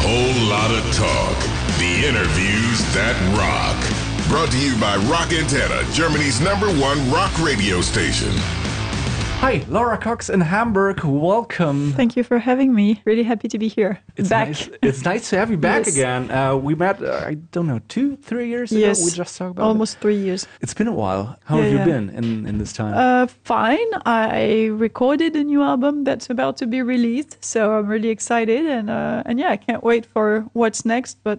whole lot of talk. The interviews that rock. Brought to you by Rock Antenna, Germany's #1 rock radio station. Hi, Laura Cox in Hamburg. Welcome. Thank you for having me. Really happy to be here. It's back. It's nice to have you back Yes. again. We met, I don't know, 2-3 years ago. Yes. We just talked about Almost 3 years. It's been a while. How have you been in this time? Fine. I recorded a new album that's about to be released, so I'm really excited, and yeah, I can't wait for what's next. But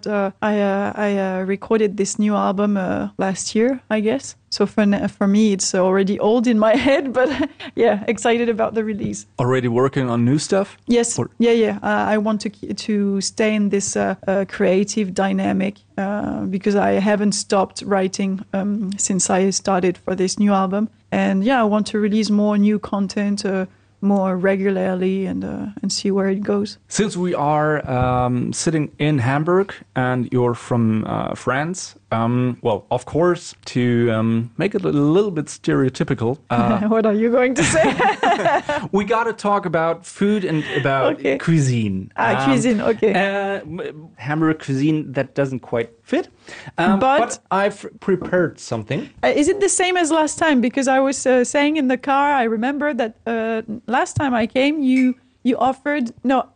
I recorded this new album last year, I guess. So for me, it's already old in my head, but yeah, excited about the release. Already working on new stuff? Yes, yeah. I want to stay in this creative dynamic because I haven't stopped writing since I started for this new album, and yeah, I want to release more new content more regularly and see where it goes. Since we are sitting in Hamburg and you're from France, well, of course, to make it a little bit stereotypical. What are you going to say? We got to talk about food and about cuisine. Cuisine, okay. Hamburg cuisine, that doesn't quite fit. But I've prepared something. Is it the same as last time? Because I was saying in the car, I remember that last time I came, you offered,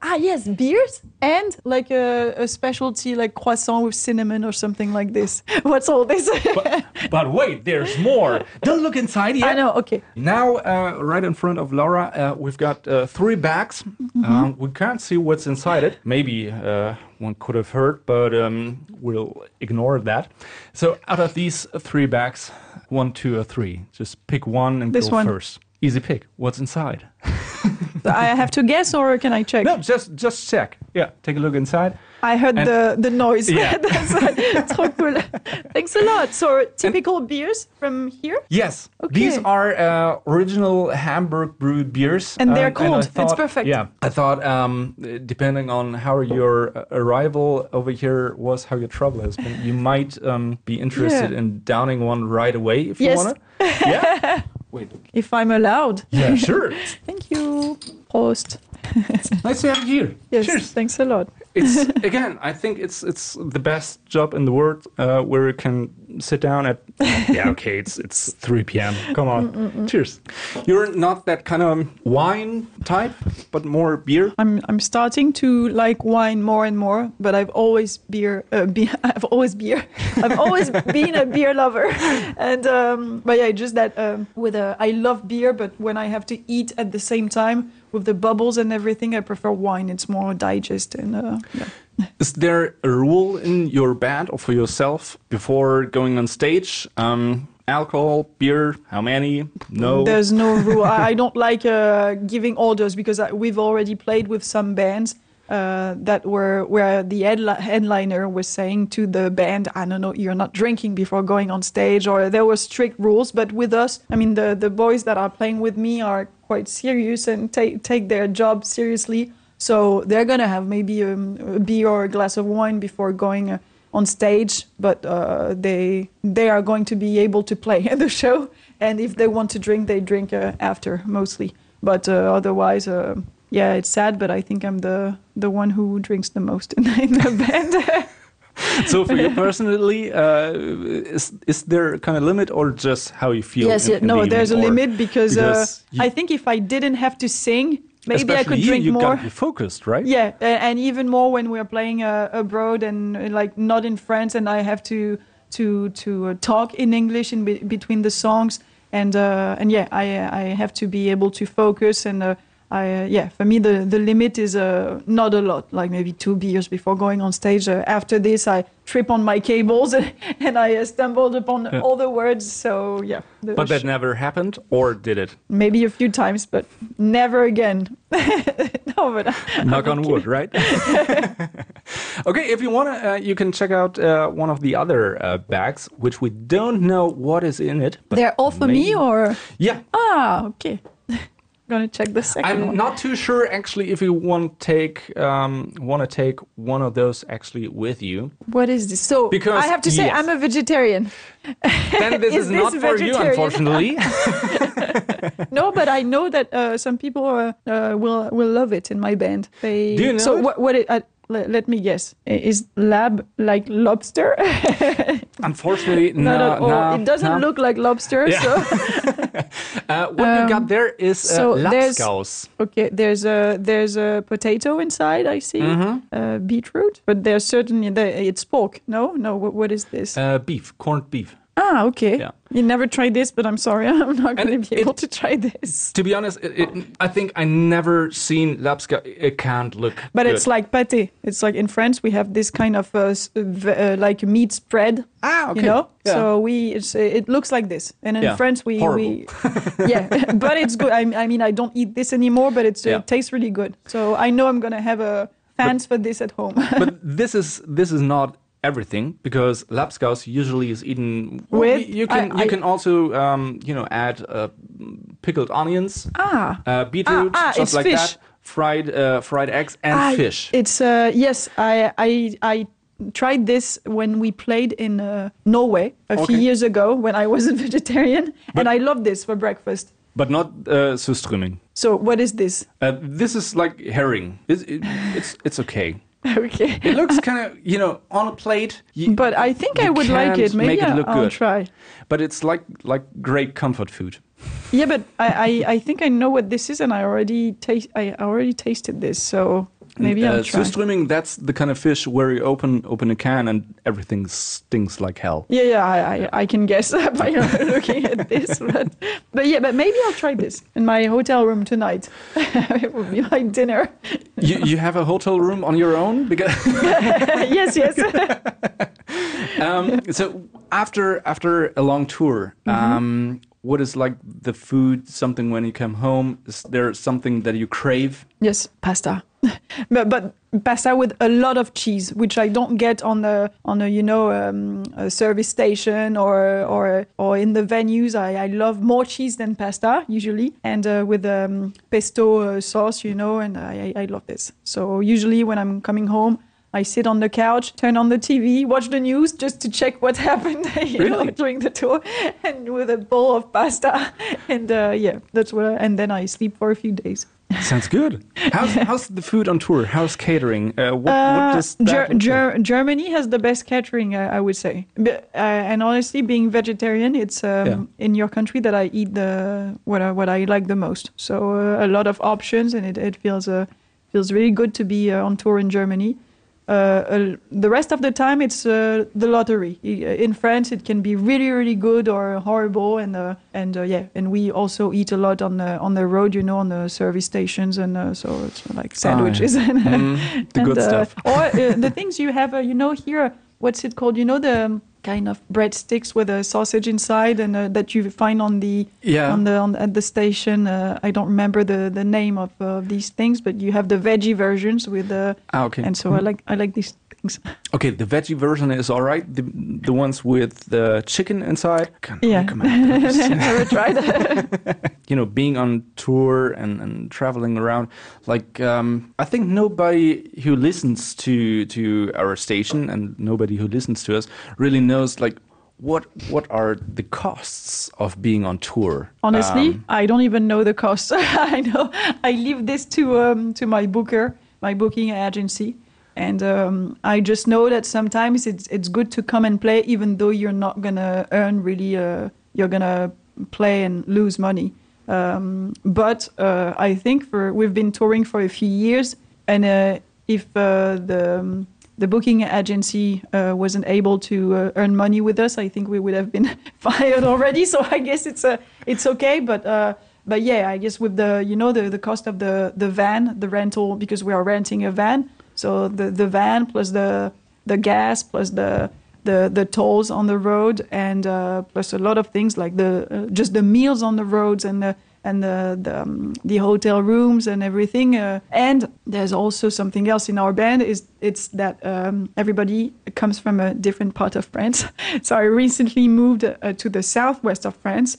beers and like a specialty like croissant with cinnamon or something like this. What's all this? but wait, there's more. Don't look inside yet. I know, okay. Now, right in front of Laura, we've got 3 bags. Mm-hmm. We can't see what's inside it. Maybe one could have heard, but we'll ignore that. So out of these 3 bags, 1, 2, or 3, just pick one and this go one. first. Easy pick. What's inside? I have to guess, or can I check? No, just check. Yeah, take a look inside. I heard the noise. Yeah. That's so cool. Thanks a lot. So typical beers from here? Yes. Okay. These are original Hamburg brewed beers. And they're I cold. thought, It's perfect. Yeah. I thought depending on how your arrival over here was, how your travel has been, you might be interested in downing one right away if you want to. Yeah? Wait. If I'm allowed. Yeah, sure. Thank you. Prost. Nice to have you here. Yes, Cheers. thanks a lot. It's again, I think it's the best job in the world where you can sit down at it's 3 p.m. Come on, cheers. You're not that kind of wine type, but more beer. I'm starting to like wine more and more, but I've always I've always been a beer lover, and but yeah, just that I love beer, but when I have to eat at the same time with the bubbles and everything, I prefer wine. It's more digest and yeah. Is there a rule in your band or for yourself before going on stage? Alcohol, beer, how many? No. There's no rule. I don't like giving orders because we've already played with some bands that were where the headliner was saying to the band, I don't know, you're not drinking before going on stage, or there were strict rules. But with us, I mean, the boys that are playing with me are quite serious and take their job seriously. So they're going to have maybe a beer or a glass of wine before going on stage, but they are going to be able to play at the show. And if they want to drink, they drink after, mostly. But otherwise, yeah, it's sad, but I think I'm the one who drinks the most in the band. So for you personally, is there a kind of limit or just how you feel? Yes, in no, the there's a evening, limit because I think if I didn't have to sing, maybe I could drink you more. Got to be focused, right? Yeah, and even more when we're playing abroad and like not in France, and I have to talk in English in between the songs, and yeah, I have to be able to focus and. For me, the limit is not a lot, like maybe 2 beers before going on stage. After this, I trip on my cables and I stumbled upon all the words. So, yeah. But that never happened, or did it? Maybe a few times, but never again. No, but knock on wood, right? Okay, if you want to, you can check out one of the other bags, which we don't know what is in it. But they're all for me, or? Yeah. Ah, okay. Gonna check the second I'm one. not too sure actually if you want to take one of those actually with you. What is this? So because, I have to say I'm a vegetarian. Then this is not for you, unfortunately. No, but I know that some people will love it in my band. Do you know so it? what Let me guess. Is lab like lobster? Unfortunately, Not at all. no. It doesn't look like lobster. Yeah. So what you got there is so lapskaus. okay, there's a potato inside. I see beetroot, but there's certainly it's pork. No. What is this? Beef, corned beef. Ah, okay. Yeah. You never tried this, but I'm sorry, I'm not going to be able it- to try this. To be honest, I think I never seen lapskaus. It can't look But good. it's like pâté. It's like in France we have this kind of like meat spread. okay. You know, Yeah. so it looks like this, and in Yeah. France we yeah, but it's good. I mean, I don't eat this anymore, but it tastes really good. So I know I'm gonna have fans for this at home. But this is not everything, because lapskaus usually is eaten With- you can also add pickled onions, beetroot, it's just like fish. that, fried eggs and fish. It's yes, I tried this when we played in Norway a few years ago when I was a vegetarian, and I love this for breakfast. But not surströmming. So what is this? This is like herring. It's okay. Okay. It looks kind of, on a plate. But I think I you would like can't it. Maybe make it look I'll good. try. But it's like great comfort food. Yeah, but I think I know what this is, and I already tasted this, so maybe I'll try. Surströmming, that's the kind of fish where you open a can and everything stinks like hell. Yeah, I can guess by looking at this, but maybe I'll try this in my hotel room tonight. It will be my dinner. You have a hotel room on your own? Because Yes. so after a long tour, what is like the food, something when you come home? Is there something that you crave? Yes, pasta. but pasta with a lot of cheese, which I don't get on a a service station or in the venues. I love more cheese than pasta usually, and with pesto sauce, and I love this. So usually when I'm coming home, I sit on the couch, turn on the TV, watch the news just to check what happened during the tour, and with a bowl of pasta, and that's what. And then I sleep for a few days. Sounds good. How's the food on tour? How's catering? What does that look like? Germany has the best catering, I would say. And honestly, being vegetarian, it's in your country that I eat what I like the most. So a lot of options, and it feels really good to be on tour in Germany. The rest of the time, it's the lottery. In France, it can be really, really good or horrible, and we also eat a lot on the road, on the service stations, and so it's like sandwiches the good stuff. or the things you have, here. What's it called? The kind of breadsticks with a sausage inside, and that you find at the station. I don't remember the name of these things, but you have the veggie versions with okay. And so I like these things. Okay, the veggie version is all right. The ones with the chicken inside. Yeah. Recommend those. Never tried. Being on tour and traveling around, I think nobody who listens to our station and nobody who listens to us really knows what are the costs of being on tour. Honestly, I don't even know the costs. I know I leave this to my booker, my booking agency. And I just know that sometimes it's good to come and play, even though you're not gonna earn really. You're gonna play and lose money. But I think we've been touring for a few years, and if the booking agency wasn't able to earn money with us, I think we would have been fired already. So I guess it's okay. But yeah, I guess with the cost of the van, the rental, because we are renting a van. So the van plus the gas plus the tolls on the road, and plus a lot of things like just the meals on the roads and the hotel rooms and everything. And there's also something else in our band it's that everybody comes from a different part of France. So I recently moved to the southwest of France.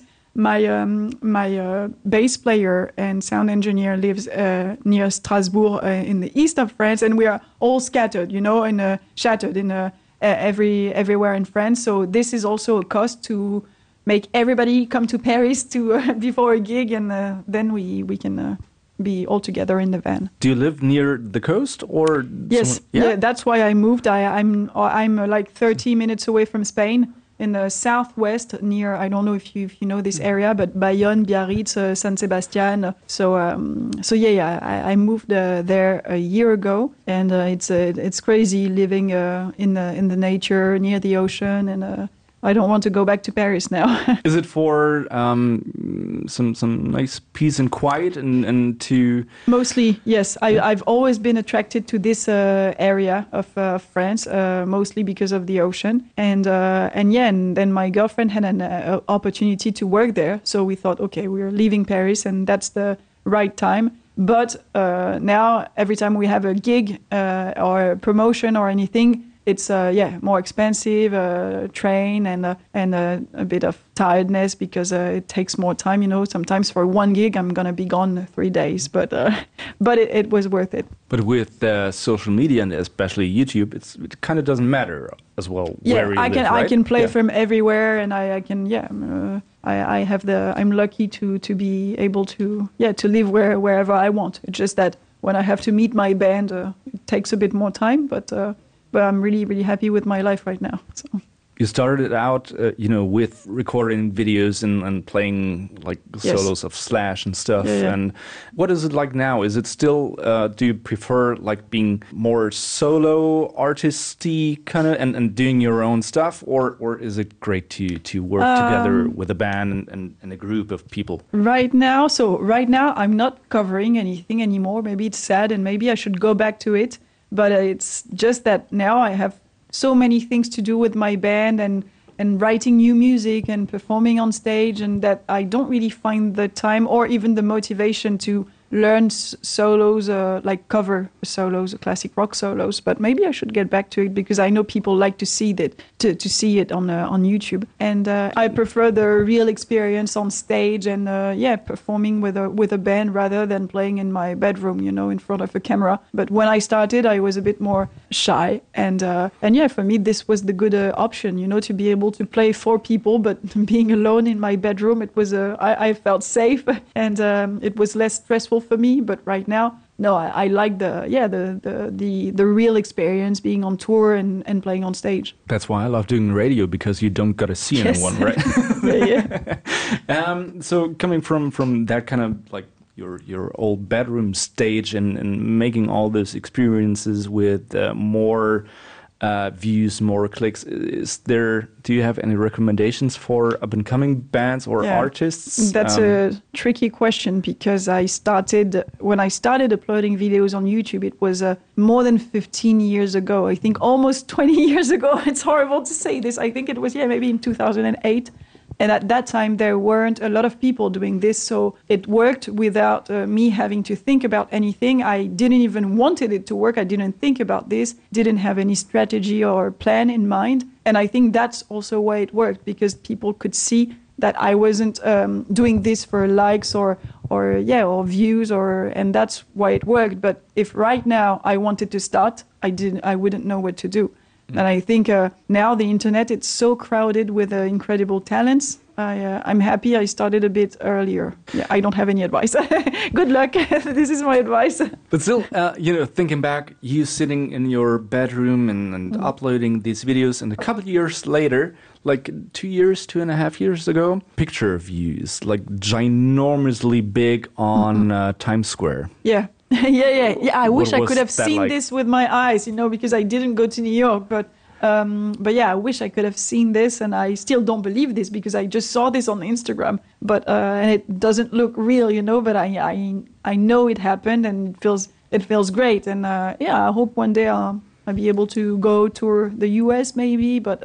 My bass player and sound engineer lives near Strasbourg in the east of France, and we are all scattered, shattered in everywhere in France. So this is also a cost to make everybody come to Paris to before a gig, and then we can be all together in the van. Do you live near the coast or? Yes, yeah, that's why I moved. I'm like 30 minutes away from Spain, in the southwest, near, I don't know if you know this area, but Bayonne, Biarritz, San Sebastian. So I moved there a year ago, and it's crazy living in the nature near the ocean, and I don't want to go back to Paris now. Is it for some nice peace and quiet and to? Mostly, yes. I've always been attracted to this area of France, mostly because of the ocean. And then my girlfriend had an opportunity to work there. So we thought, okay, we're leaving Paris and that's the right time. But now every time we have a gig or a promotion or anything, it's more expensive, train and a bit of tiredness because it takes more time. You know, sometimes for one gig I'm gonna be gone 3 days, but it was worth it. But with social media and especially YouTube, it kind of doesn't matter as well where you live, right? I can play from everywhere, and I can I'm lucky to be able to live wherever I want. It's just that when I have to meet my band, it takes a bit more time, but I'm really, really happy with my life right now. So. You started out, with recording videos and playing like solos of Slash and stuff. Yeah. And what is it like now? Is it still, do you prefer like being more solo artisty kind of and doing your own stuff? Or is it great to work together with a band and a group of people? Right now, I'm not covering anything anymore. Maybe it's sad and maybe I should go back to it. But it's just that now I have so many things to do with my band and writing new music and performing on stage, and that I don't really find the time or even the motivation to learn solos, like cover solos, classic rock solos. But maybe I should get back to it because I know people like to see that, to see it on YouTube. And I prefer the real experience on stage and performing with a band rather than playing in my bedroom, in front of a camera. But when I started, I was a bit more shy, and for me this was the good option, to be able to play for people, but being alone in my bedroom, it was I felt safe, and it was less stressful for me. But right now, no, I like the real experience, being on tour and playing on stage. That's why I love doing radio, because you don't got to see anyone, right? So coming from that kind of like your old bedroom stage and making all those experiences with more views, more clicks, do you have any recommendations for up-and-coming bands or artists? That's a tricky question, because when I started uploading videos on YouTube, it was more than 15 years ago. I think almost 20 years ago. It's horrible to say this. I think it was, maybe in 2008. And at that time, there weren't a lot of people doing this, so it worked without me having to think about anything. I didn't even wanted it to work. I didn't think about this, didn't have any strategy or plan in mind. And I think that's also why it worked, because people could see that I wasn't doing this for likes or views, and that's why it worked. But if right now I wanted to start, I wouldn't know what to do. And I think now the internet, it's so crowded with incredible talents. I'm happy I started a bit earlier. Yeah, I don't have any advice. Good luck. This is my advice. But still, thinking back, you sitting in your bedroom and uploading these videos, and a couple of years later, like 2.5 years ago, picture views, like ginormously big on Times Square. Yeah. I wish I could have seen this with my eyes, because I didn't go to New York. But I wish I could have seen this, and I still don't believe this because I just saw this on Instagram. But and it doesn't look real, But I know it happened, and it feels great. And I hope one day I'll be able to go tour the US maybe. But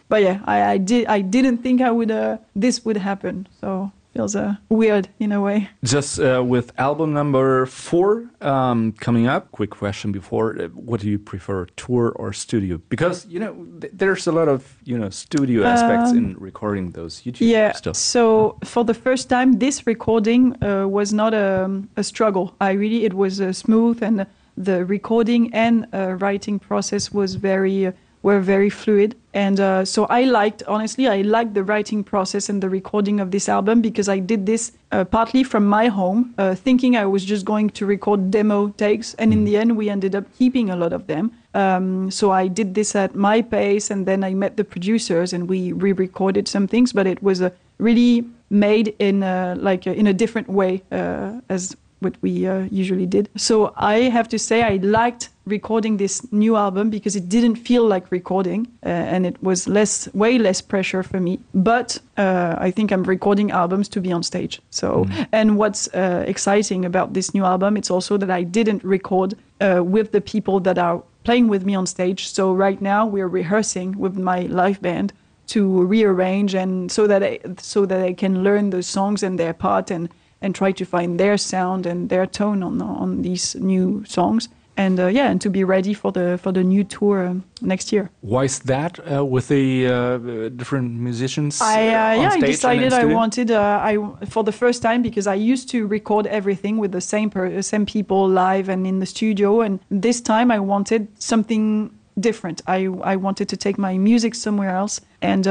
I didn't think this would happen. So. Feels weird in a way. Just with album number 4 coming up, quick question before, what do you prefer, tour or studio? Because, there's a lot of, studio aspects in recording those YouTube stuff. So for the first time, this recording was not a struggle. It was smooth, and the recording and writing process was very were very fluid. And so I liked the writing process and the recording of this album, because I did this partly from my home, thinking I was just going to record demo takes. And in the end, we ended up keeping a lot of them. So I did this at my pace, and then I met the producers and we re-recorded some things, but it was really made in a different way as what we usually did. So I have to say I liked recording this new album because it didn't feel like recording, and it was way less pressure for me. But I think I'm recording albums to be on stage. So, and what's exciting about this new album, it's also that I didn't record with the people that are playing with me on stage. So right now we're rehearsing with my live band to rearrange, and so that I can learn the songs and their part, and try to find their sound and their tone on these new songs, and and to be ready for the new tour next year. Why is that with the different musicians? I decided I wanted for the first time, because I used to record everything with the same people live and in the studio, and this time I wanted something different. I wanted to take my music somewhere else, and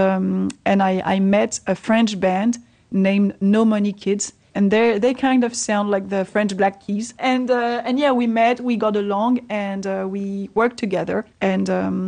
I met a French band named No Money Kids. And they kind of sound like the French Black Keys. And we met, we got along, and we worked together. And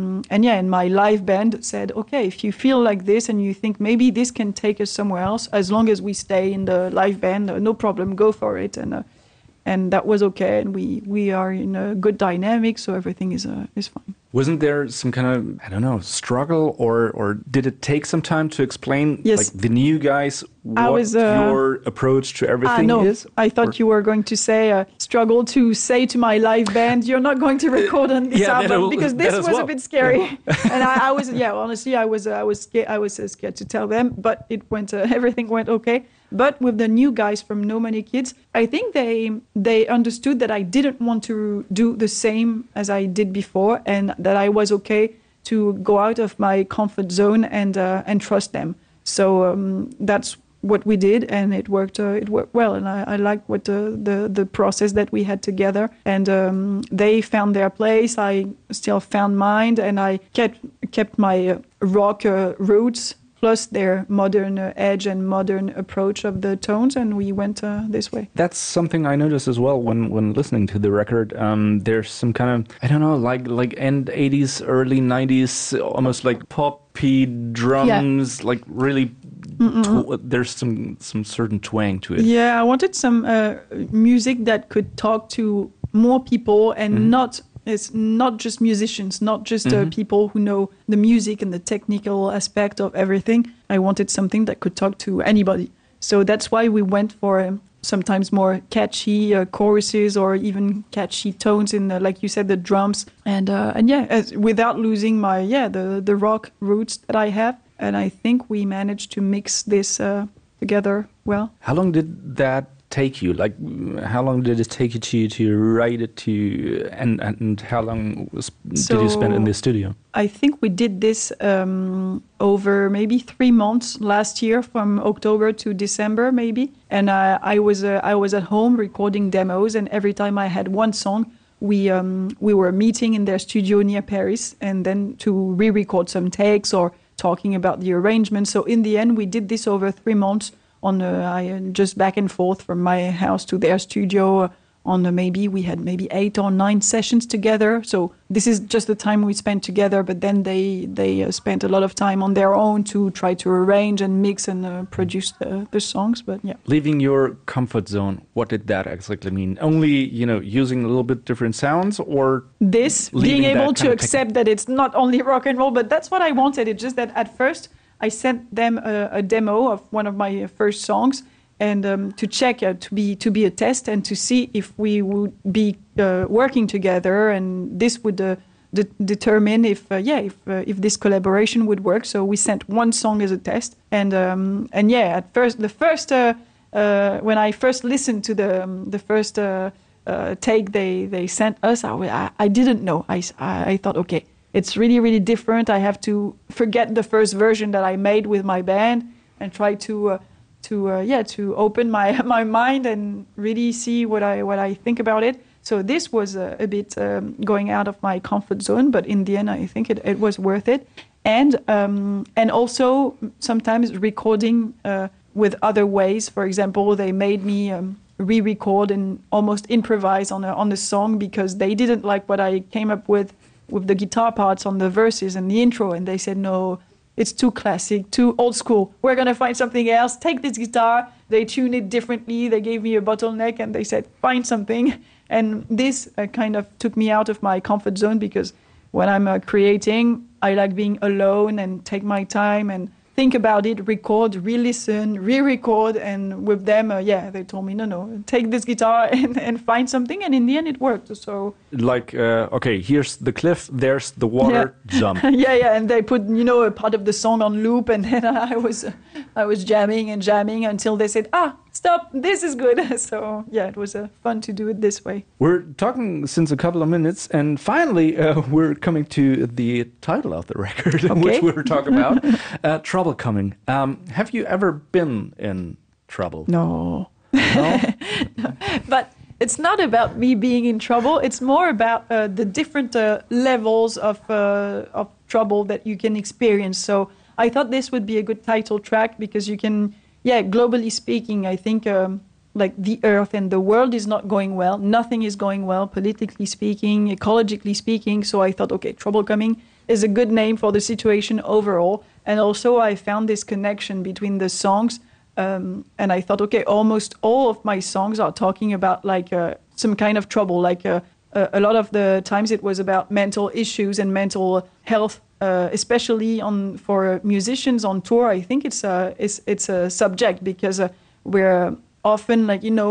my live band said, okay, if you feel like this and you think maybe this can take us somewhere else, as long as we stay in the live band, no problem, go for it. And that was okay. And we are in a good dynamic, so everything is fine. Wasn't there some kind of, struggle, or did it take some time to explain, like the new guys, what your approach to everything is? I thought you were going to say struggle to say to my live band, you're not going to record on this album, because this was a bit scary. And I was, honestly, I was scared to tell them, but it went, everything went okay. But with the new guys from No Money Kids, I think they understood that I didn't want to do the same as I did before, and that I was okay to go out of my comfort zone and trust them. So that's what we did, and it worked well. And I liked what the process that we had together. And they found their place. I still found mine, and I kept my rock roots, plus their modern edge and modern approach of the tones, and we went this way. That's something I noticed as well when listening to the record. There's some kind of, like end 80s, early 90s, almost like poppy drums, like really, there's some certain twang to it. Yeah, I wanted some music that could talk to more people, and it's not just musicians, not just people who know the music and the technical aspect of everything. I wanted something that could talk to anybody. So that's why we went for sometimes more catchy choruses, or even catchy tones in, like you said, the drums. And without losing my, the rock roots that I have. And I think we managed to mix this together well. How long did that take you? Like, how long did it take you to write it and how long did you spend in the studio? I think we did this over maybe 3 months last year, from October to December maybe. And I was at home recording demos, and every time I had one song, we were meeting in their studio near Paris, and then to re-record some takes or talking about the arrangement. So in the end, we did this over 3 months. Just back and forth from my house to their studio. We had maybe 8 or 9 sessions together. So this is just the time we spent together. But then they spent a lot of time on their own to try to arrange and mix and produce the songs. But yeah, leaving your comfort zone. What did that exactly mean? Only using a little bit different sounds, or this being able to accept that it's not only rock and roll. But that's what I wanted. It's just that at first I sent them a demo of one of my first songs, and to check to be a test, and to see if we would be working together, and this would determine if this collaboration would work. So we sent one song as a test, and at first when I first listened to the first take they sent us, I didn't know. I thought, okay, it's really, really different. I have to forget the first version that I made with my band and try to open my mind and really see what I think about it. So this was a bit going out of my comfort zone, but in the end, I think it was worth it. And also sometimes recording with other ways. For example, they made me re-record and almost improvise on the song because they didn't like what I came up with the guitar parts on the verses and the intro, and they said, no, it's too classic, too old school. We're going to find something else. Take this guitar. They tuned it differently. They gave me a bottleneck and they said, find something. And this kind of took me out of my comfort zone because when I'm creating, I like being alone and take my time and think about it, record, re-listen, re-record. And with them, they told me, no, take this guitar and find something. And in the end, it worked. So like, okay, here's the cliff, there's the water, jump. Yeah. And they put, a part of the song on loop. And then I was jamming until they said, stop, this is good. So, it was fun to do it this way. We're talking since a couple of minutes, and finally, we're coming to the title of the record, which we were talking about, Trouble Coming. Have you ever been in trouble? No. No? But it's not about me being in trouble. It's more about the different levels of trouble that you can experience. So I thought this would be a good title track because you can... globally speaking, I think like the earth and the world is not going well. Nothing is going well, politically speaking, ecologically speaking. So I thought, Trouble Coming is a good name for the situation overall. And also I found this connection between the songs. And I thought, almost all of my songs are talking about like some kind of trouble. Like a lot of the times it was about mental issues and mental health. Especially for musicians on tour, I think it's a subject because we're often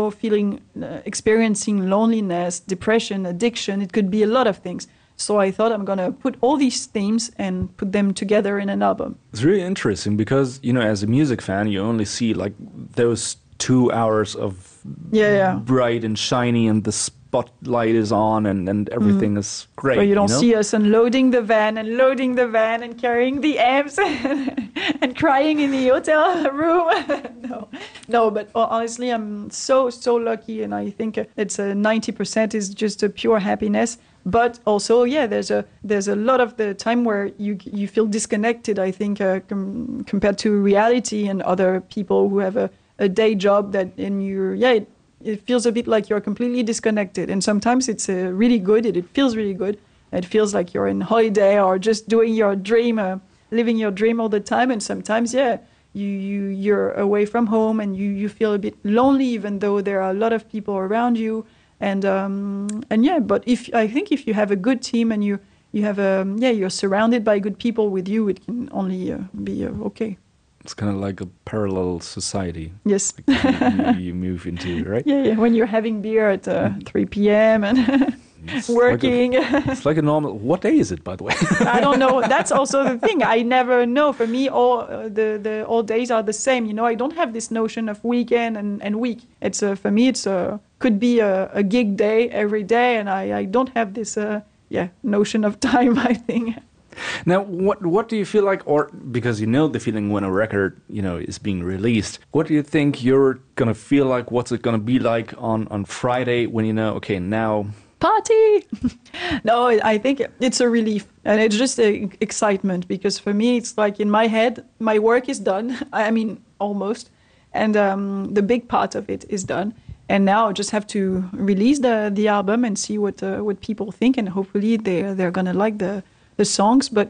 experiencing loneliness, depression, addiction. It could be a lot of things. So I thought I'm gonna put all these themes and put them together in an album. It's really interesting because as a music fan, you only see like those 2 hours of bright and shiny, and the spotlight is on and everything is great. But you don't see us unloading the van and loading the van and carrying the amps and crying in the hotel room. No, but honestly, I'm so lucky, and I think it's 90% is just a pure happiness. But also, there's a lot of the time where you feel disconnected, I think, compared to reality and other people who have a day job it feels a bit like you're completely disconnected. And sometimes it's really good. It feels really good. It feels like you're in holiday or just doing your dream, living your dream all the time. And sometimes, you're away from home and you feel a bit lonely, even though there are a lot of people around you. But if you have a good team and you have you're surrounded by good people with you, it can only be okay. It's kind of like a parallel society. Yes. Like you move into, right? Yeah. When you're having beer at 3 p.m. and working. It's like a normal... What day is it, by the way? I don't know. That's also the thing. I never know. For me, all days are the same. I don't have this notion of weekend and week. It's for me, it's could be a gig day every day, and I don't have this notion of time, I think. Now, what do you feel like, or because the feeling when a record, is being released, what do you think you're going to feel like? What's it going to be like on Friday when now... Party! No, I think it's a relief, and it's just excitement, because for me, it's like in my head, my work is done. I mean, almost. And the big part of it is done. And now I just have to release the album and see what people think, and hopefully they're going to like the songs. But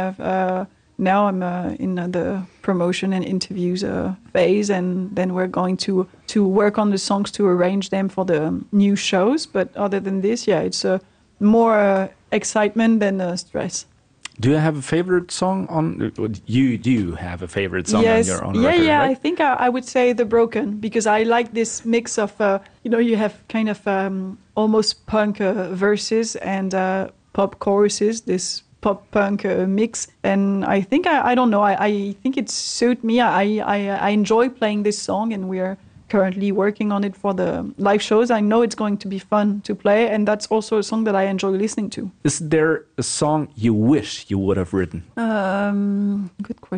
now I'm in the promotion and interviews phase, and then we're going to work on the songs to arrange them for the new shows. But other than this, it's more excitement than stress. Do you have a favorite song on? You do have a favorite song on your own record, right? I think I would say The Broken, because I like this mix of you have kind of almost punk verses and pop choruses. This pop punk mix, and I think I don't know. I think it suits me. I enjoy playing this song, and we are currently working on it for the live shows. I know it's going to be fun to play, and that's also a song that I enjoy listening to. Is there a song you wish you would have written? Good question.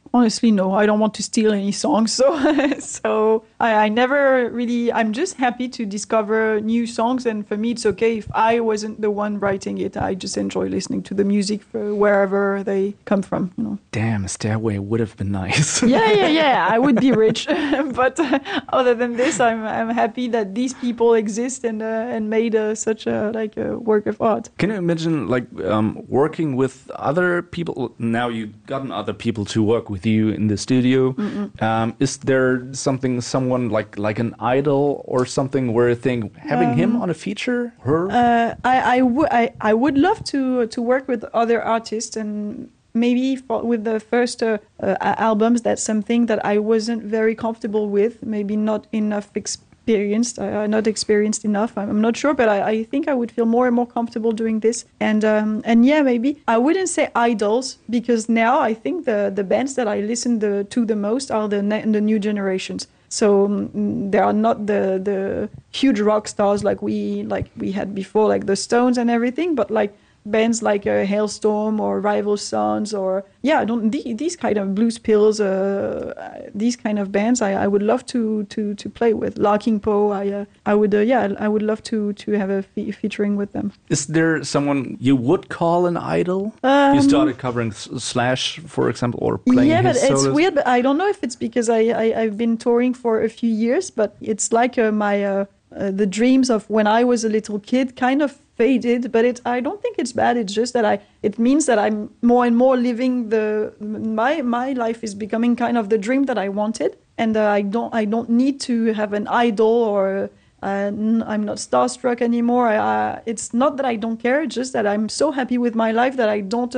Honestly, no. I don't want to steal any songs, so I never really. I'm just happy to discover new songs, and for me, it's okay if I wasn't the one writing it. I just enjoy listening to the music for wherever they come from. Damn, a Stairway would have been nice. Yeah. I would be rich, but other than this, I'm happy that these people exist and made such a work of art. Can you imagine working with other people? Now you've gotten other people to work with you in the studio. Is there someone like an idol or something where you think having him on a feature, her? I would love to work with other artists, and maybe with the first albums, that's something that I wasn't very comfortable with. Maybe not enough not experienced enough. I'm not sure, but I think I would feel more and more comfortable doing this. And yeah, maybe I wouldn't say idols, because now I think the bands that I listen to the most are the new generations. So they are not the huge rock stars like we had before, like the Stones and everything, but like bands like Hailstorm or Rival Sons or these kind of Blues Pills, these kind of bands I would love to play with. Larking Poe, I would love to have a featuring with them. Is there someone you would call an idol? You started covering Slash, for example, or playing his solos? It's weird. But I don't know if it's because I've been touring for a few years, but it's like my the dreams of when I was a little kid kind of faded, but I don't think it's bad. It's just that it means that I'm more and more living my life is becoming kind of the dream that I wanted, and I don't need to have an idol or I'm not starstruck anymore. It's not that I don't care. It's just that I'm so happy with my life that I don't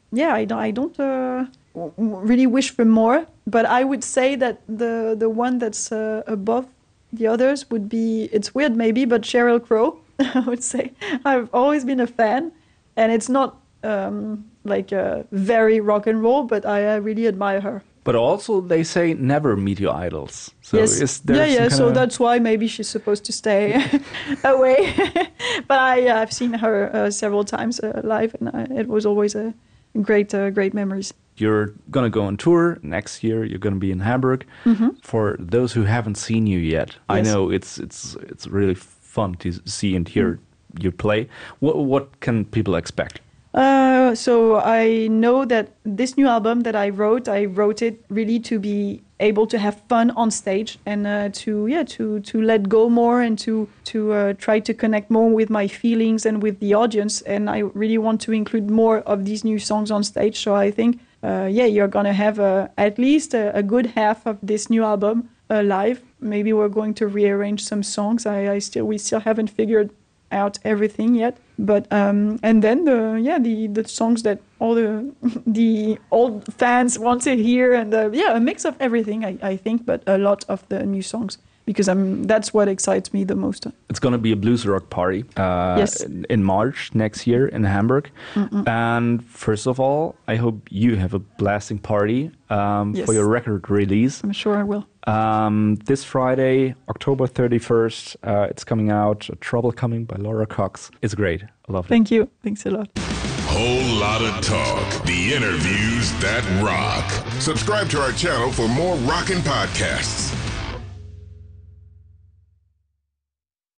really wish for more. But I would say that the one that's above the others would be, it's weird maybe, but Sheryl Crow. I would say I've always been a fan, and it's not very rock and roll, but I really admire her. But also they say never meet your idols. So yes. Is there so that's why maybe she's supposed to stay away. But I've seen her several times live, and it was always a great memories. You're going to go on tour next year. You're going to be in Hamburg. For those who haven't seen you yet, yes. I know it's really fun to see and hear you play. What can people expect? So I know that this new album that I wrote it really to be able to have fun on stage and to let go more and to try to connect more with my feelings and with the audience. And I really want to include more of these new songs on stage. So I think you're gonna have at least a good half of this new album live. Maybe we're going to rearrange some songs. We still haven't figured out everything yet. But and then the songs that all the old fans want to hear, and a mix of everything I think, but a lot of the new songs, because that's what excites me the most. It's going to be a blues rock party yes. in March next year in Hamburg. And first of all, I hope you have a blasting party yes. for your record release. I'm sure I will. This Friday, October 31st, it's coming out, Trouble Coming by Laura Cox. It's great. I love it. Thank you. Thanks a lot. Whole lot of talk. The interviews that rock. Subscribe to our channel for more rockin' podcasts.